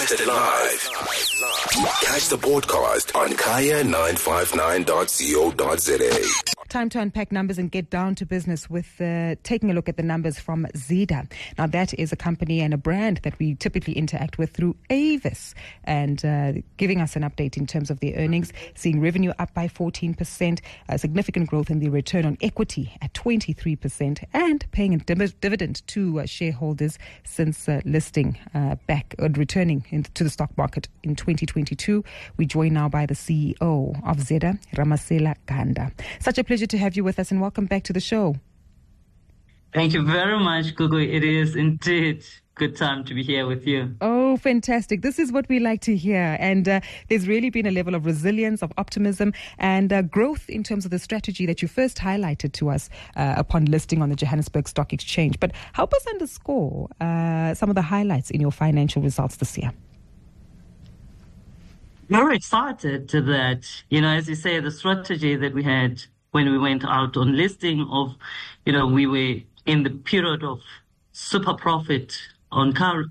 Broadcasted live. Catch the podcast on kaya959.co.za. Time to unpack numbers and get down to business with taking a look at the numbers from Zeda. Now, that is a company and a brand that we typically interact with through Avis, and giving us an update in terms of their earnings, seeing revenue up by 14%, significant growth in the return on equity at 23%, and paying a dividend to shareholders since listing back or returning to the stock market in 2022. We join now by the CEO of Zeda, Ramasela Ganda. Such a pleasure to have you with us, and welcome back to the show. Thank you very much, Gugu. It is indeed good time to be here with you. Oh, fantastic. This is what we like to hear. And there's really been a level of resilience, of optimism, and growth in terms of the strategy that you first highlighted to us upon listing on the Johannesburg Stock Exchange. But help us underscore some of the highlights in your financial results this year. Very excited that, as you say, the strategy that we had when we went out on listing of, we were in the period of super profit on car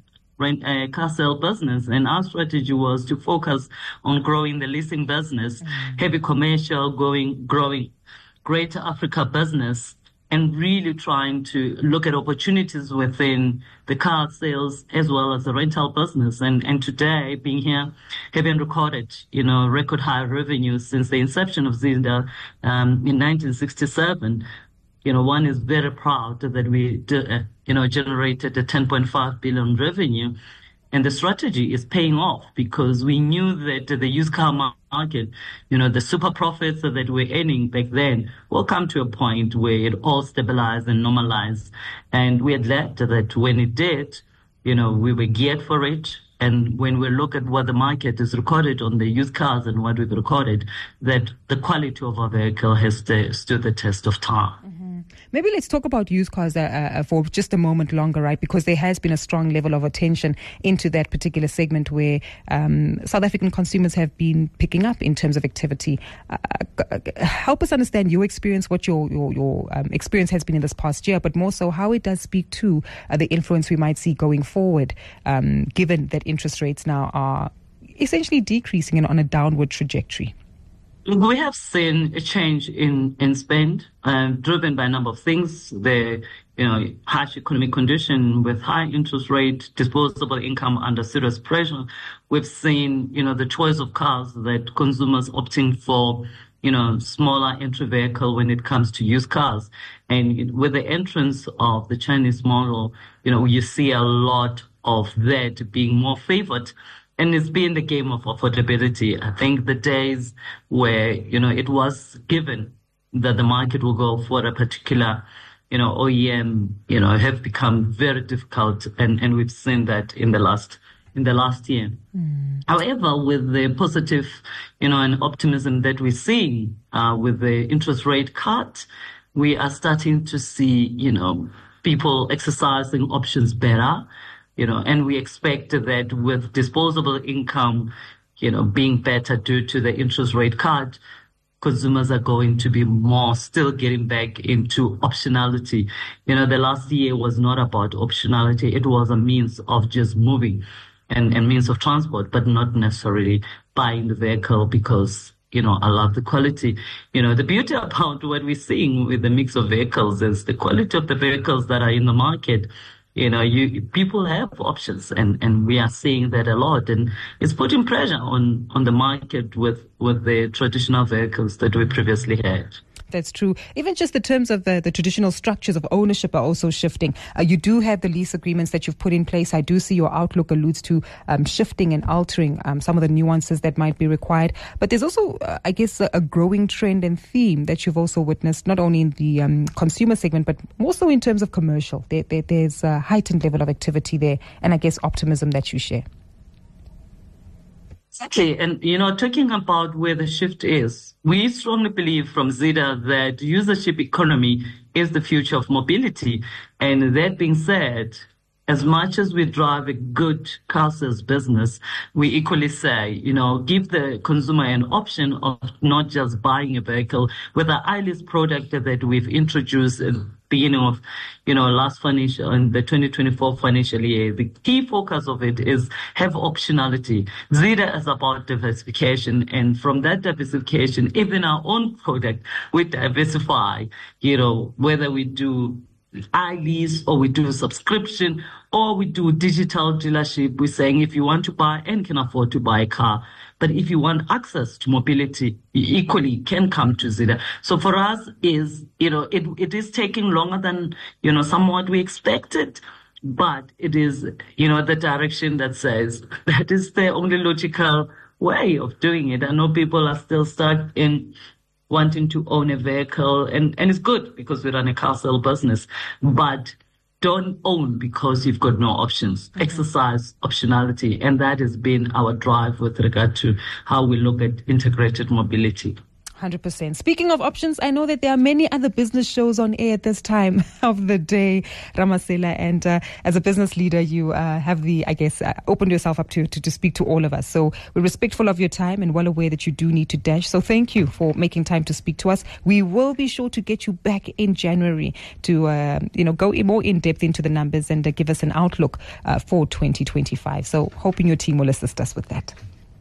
sale business, and our strategy was to focus on growing the leasing business, heavy commercial, growing Greater Africa business, and really trying to look at opportunities within the car sales as well as the rental business. And today, being here, having recorded, record high revenue since the inception of Zeda in 1967, one is very proud that we, generated a 10.5 billion revenue. And the strategy is paying off because we knew that the used car market, the super profits that we're earning back then will come to a point where it all stabilized and normalized. And we're glad that when it did, we were geared for it. And when we look at what the market is recorded on the used cars and what we've recorded, that the quality of our vehicle has stood the test of time. Maybe let's talk about used cars for just a moment longer, right? Because there has been a strong level of attention into that particular segment where South African consumers have been picking up in terms of activity. Help us understand your experience, what your experience has been in this past year, but more so how it does speak to the influence we might see going forward, given that interest rates now are essentially decreasing and on a downward trajectory. We have seen a change in spend, driven by a number of things. The harsh economic condition with high interest rate, disposable income under serious pressure. We've seen the choice of cars that consumers opting for, smaller entry vehicle when it comes to used cars. And with the entrance of the Chinese model, you see a lot of that being more favored. And it's been the game of affordability. I think the days where, it was given that the market will go for a particular, OEM, have become very difficult. And we've seen that in the last year. However, with the positive, and optimism that we're seeing, with the interest rate cut, we are starting to see, people exercising options better. And we expect that with disposable income, being better due to the interest rate cut, consumers are going to be more still getting back into optionality. The last year was not about optionality. It was a means of just moving and means of transport, but not necessarily buying the vehicle because, I love the quality. The beauty about what we're seeing with the mix of vehicles is the quality of the vehicles that are in the market. People have options, and we are seeing that a lot, and it's putting pressure on the market with the traditional vehicles that we previously had. That's true. Even just the terms of the traditional structures of ownership are also shifting. You do have the lease agreements that you've put in place. I do see your outlook alludes to shifting and altering some of the nuances that might be required. But there's also, I guess, a growing trend and theme that you've also witnessed, not only in the consumer segment, but more so in terms of commercial. There's a heightened level of activity there, and I guess optimism that you share. Exactly. And, talking about where the shift is, we strongly believe from Zeda that usership economy is the future of mobility. And that being said, as much as we drive a good car sales business, we equally say, give the consumer an option of not just buying a vehicle. With the iLease product that we've introduced at the beginning of, last financial, in the 2024 financial year, the key focus of it is have optionality. Zeda is about diversification, and from that diversification, even our own product, we diversify, whether we do iLease or we do subscription or we do digital dealership. We're saying if you want to buy and can afford to buy a car, but if you want access to mobility, you equally can come to Zeda. So for us is, it is taking longer than, somewhat we expected, but it is, the direction that says that is the only logical way of doing it. I know people are still stuck in wanting to own a vehicle, and it's good because we run a car sale business, but don't own because you've got no options. Mm-hmm. Exercise optionality, and that has been our drive with regard to how we look at integrated mobility. 100%. Speaking of options, I know that there are many other business shows on air at this time of the day, Ramasela, and as a business leader, you have opened yourself up to speak to all of us. So we're respectful of your time and well aware that you do need to dash. So thank you for making time to speak to us. We will be sure to get you back in January to go more in depth into the numbers and give us an outlook for 2025. So hoping your team will assist us with that.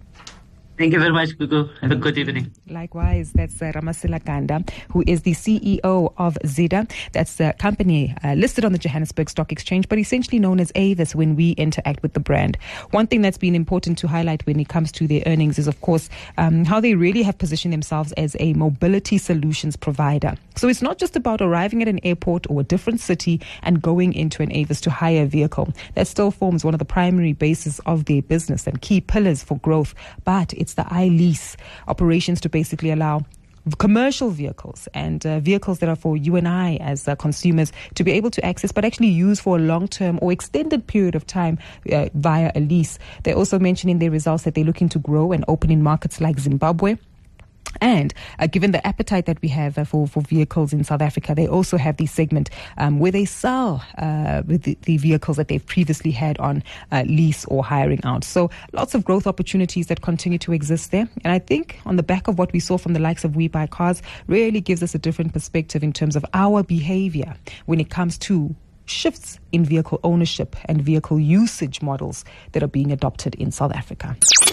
Thank you very much, Gugu. Have a good evening. Likewise, that's Ramasela Ganda, who is the CEO of Zeda. That's a company listed on the Johannesburg Stock Exchange, but essentially known as Avis when we interact with the brand. One thing that's been important to highlight when it comes to their earnings is, of course, how they really have positioned themselves as a mobility solutions provider. So it's not just about arriving at an airport or a different city and going into an Avis to hire a vehicle. That still forms one of the primary bases of their business and key pillars for growth, but it's the iLease operations to basically allow commercial vehicles and vehicles that are for you and I as consumers to be able to access, but actually use for a long-term or extended period of time via a lease. They also mentioned in their results that they're looking to grow and open in markets like Zimbabwe. And given the appetite that we have for vehicles in South Africa, they also have this segment where they sell the vehicles that they've previously had on lease or hiring out. So lots of growth opportunities that continue to exist there. And I think on the back of what we saw from the likes of We Buy Cars really gives us a different perspective in terms of our behavior when it comes to shifts in vehicle ownership and vehicle usage models that are being adopted in South Africa.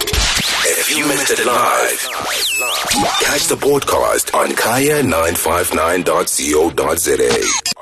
If you missed it live, catch the podcast on kaya959.co.za.